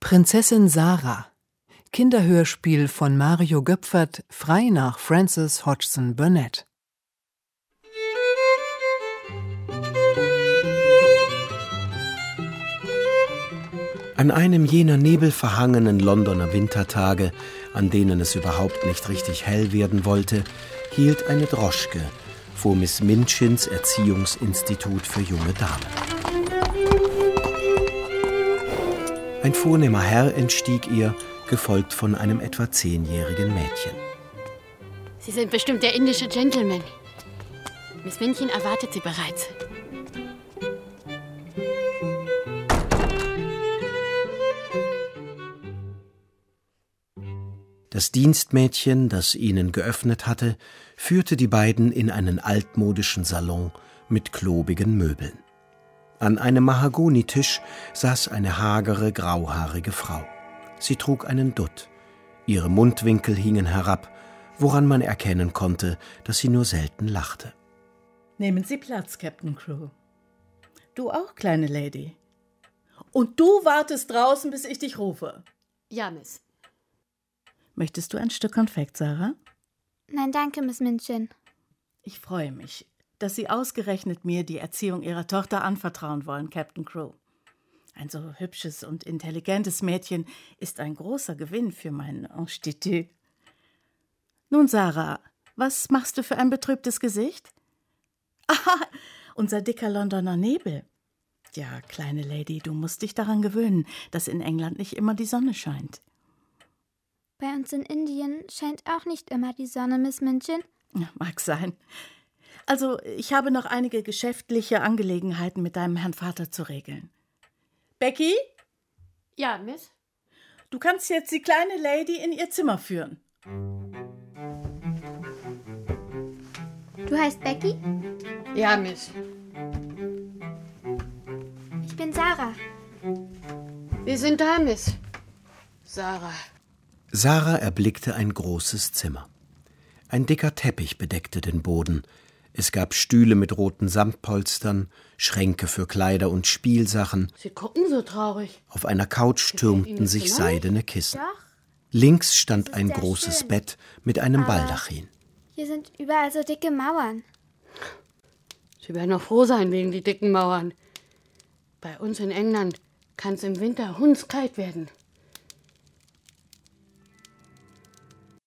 Prinzessin Sarah. Kinderhörspiel von Mario Göpfert, frei nach Frances Hodgson Burnett. An einem jener nebelverhangenen Londoner Wintertage, an denen es überhaupt nicht richtig hell werden wollte, hielt eine Droschke vor Miss Minchin's Erziehungsinstitut für junge Damen. Ein vornehmer Herr entstieg ihr, gefolgt von einem etwa 10-jährigen Mädchen. Sie sind bestimmt der indische Gentleman. Miss Minchin erwartet Sie bereits. Das Dienstmädchen, das ihnen geöffnet hatte, führte die beiden in einen altmodischen Salon mit klobigen Möbeln. An einem Mahagonitisch saß eine hagere, grauhaarige Frau. Sie trug einen Dutt. Ihre Mundwinkel hingen herab, woran man erkennen konnte, dass sie nur selten lachte. Nehmen Sie Platz, Captain Crew. Du auch, kleine Lady. Und du wartest draußen, bis ich dich rufe. Ja, Miss. Möchtest du ein Stück Konfekt, Sarah? Nein, danke, Miss Minchin. Ich freue mich, dass Sie ausgerechnet mir die Erziehung Ihrer Tochter anvertrauen wollen, Captain Crew. Ein so hübsches und intelligentes Mädchen ist ein großer Gewinn für mein Institut. Nun, Sarah, was machst du für ein betrübtes Gesicht? Aha, unser dicker Londoner Nebel. Ja, kleine Lady, du musst dich daran gewöhnen, dass in England nicht immer die Sonne scheint. Bei uns in Indien scheint auch nicht immer die Sonne, Miss Minchin. Ja, mag sein. Also, ich habe noch einige geschäftliche Angelegenheiten mit deinem Herrn Vater zu regeln. Becky? Ja, Miss? Du kannst jetzt die kleine Lady in ihr Zimmer führen. Du heißt Becky? Ja, Miss. Ich bin Sarah. Wir sind da, Miss. Sarah. Sarah erblickte ein großes Zimmer. Ein dicker Teppich bedeckte den Boden. Es gab Stühle mit roten Samtpolstern, Schränke für Kleider und Spielsachen. Sie gucken so traurig. Auf einer Couch türmten sich seidene Kissen. Doch. Links stand ein sehr großes schön. Bett mit einem Baldachin. Hier sind überall so dicke Mauern. Sie werden noch froh sein wegen die dicken Mauern. Bei uns in England kann es im Winter hundskalt werden.